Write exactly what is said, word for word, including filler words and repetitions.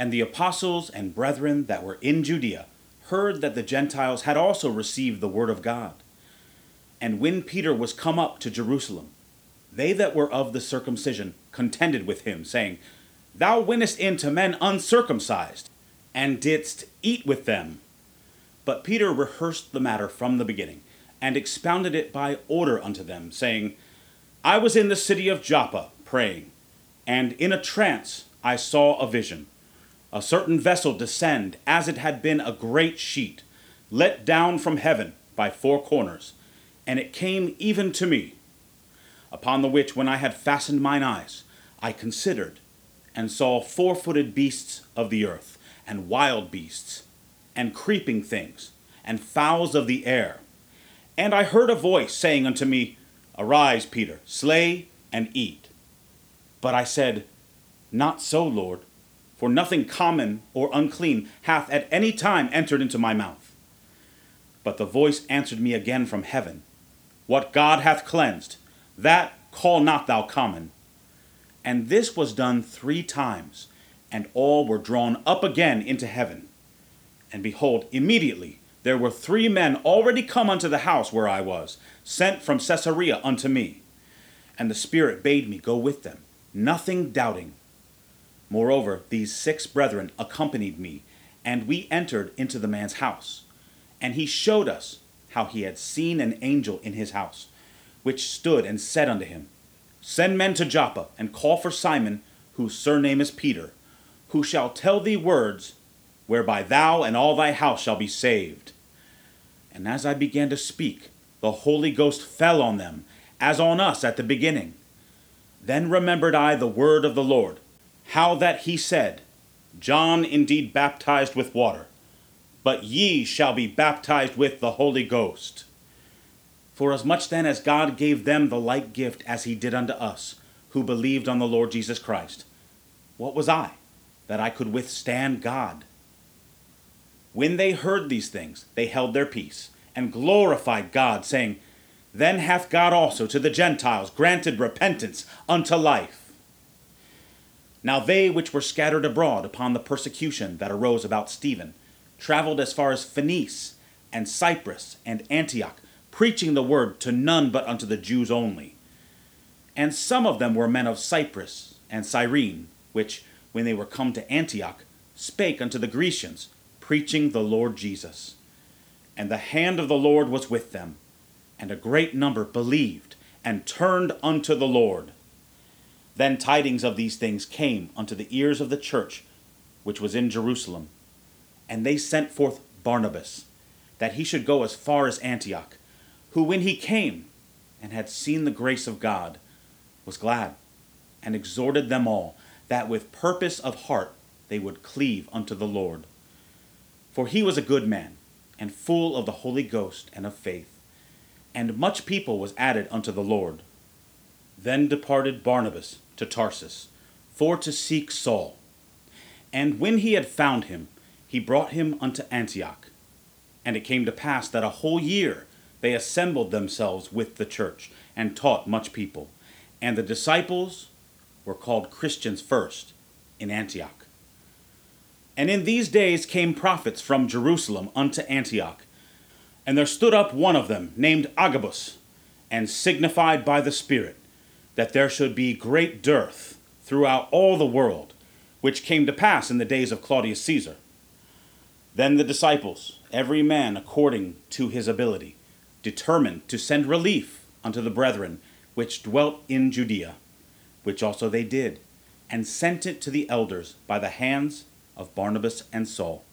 And the apostles and brethren that were in Judea heard that the Gentiles had also received the word of God. And when Peter was come up to Jerusalem, they that were of the circumcision contended with him, saying, Thou wentest in to men uncircumcised, and didst eat with them. But Peter rehearsed the matter from the beginning, and expounded it by order unto them, saying, I was in the city of Joppa praying, and in a trance I saw a vision, a certain vessel descend as it had been a great sheet, let down from heaven by four corners, and it came even to me. Upon the which, when I had fastened mine eyes, I considered, and saw four-footed beasts of the earth, and wild beasts, and creeping things, and fowls of the air. And I heard a voice saying unto me, Arise, Peter, slay and eat. But I said, Not so, Lord, for nothing common or unclean hath at any time entered into my mouth. But the voice answered me again from heaven, What God hath cleansed, that call not thou common. And this was done three times, and all were drawn up again into heaven. And behold, immediately there were three men already come unto the house where I was, sent from Caesarea unto me. And the Spirit bade me go with them, nothing doubting. Moreover, these six brethren accompanied me, and we entered into the man's house. And he showed us how he had seen an angel in his house, which stood and said unto him, Send men to Joppa, and call for Simon, whose surname is Peter, who shall tell thee words, whereby thou and all thy house shall be saved. And as I began to speak, the Holy Ghost fell on them, as on us at the beginning. Then remembered I the word of the Lord, how that he said, John indeed baptized with water, but ye shall be baptized with the Holy Ghost. Forasmuch then as God gave them the like gift as he did unto us, who believed on the Lord Jesus Christ, what was I, that I could withstand God? When they heard these things, they held their peace, and glorified God, saying, Then hath God also to the Gentiles granted repentance unto life. Now they which were scattered abroad upon the persecution that arose about Stephen traveled as far as Phoenice, and Cyprus, and Antioch, preaching the word to none but unto the Jews only. And some of them were men of Cyprus and Cyrene, which, when they were come to Antioch, spake unto the Grecians, preaching the Lord Jesus. And the hand of the Lord was with them, and a great number believed, and turned unto the Lord. Then tidings of these things came unto the ears of the church, which was in Jerusalem. And they sent forth Barnabas, that he should go as far as Antioch, who when he came, and had seen the grace of God, was glad, and exhorted them all, that with purpose of heart they would cleave unto the Lord. For he was a good man, and full of the Holy Ghost and of faith. And much people was added unto the Lord. Then departed Barnabas to Tarsus, for to seek Saul. And when he had found him, he brought him unto Antioch. And it came to pass that a whole year they assembled themselves with the church, and taught much people. And the disciples were called Christians first in Antioch. And in these days came prophets from Jerusalem unto Antioch. And there stood up one of them, named Agabus, and signified by the Spirit that there should be great dearth throughout all the world, which came to pass in the days of Claudius Caesar. Then the disciples, every man according to his ability, determined to send relief unto the brethren which dwelt in Judea, which also they did, and sent it to the elders by the hands of Barnabas and Saul.